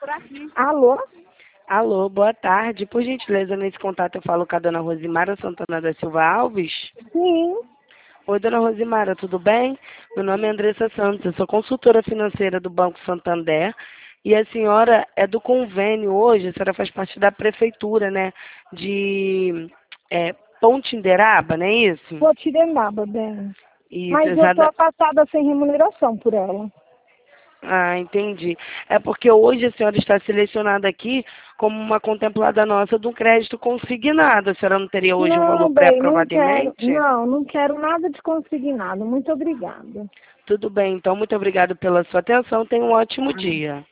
Alô? Alô, boa tarde. Por gentileza, nesse contato eu falo com a dona Rosimara Santana da Silva Alves. Sim. Oi, dona Rosimara, tudo bem? Meu nome é Andressa Santos, eu sou consultora financeira do Banco Santander e a senhora é do convênio hoje, a senhora faz parte da prefeitura, né, de Ponte Inderaba, não é isso? Vou te nada, bem. Isso, Mas eu estou afastada sem remuneração por ela. Ah, entendi. É porque hoje a senhora está selecionada aqui como uma contemplada nossa de um crédito consignado. A senhora não teria hoje um valor Não, bem, não pré-aprovado em quero. mente? Não quero nada de consignado. Muito obrigada. Tudo bem, então muito obrigado pela sua atenção. Tenha um ótimo dia.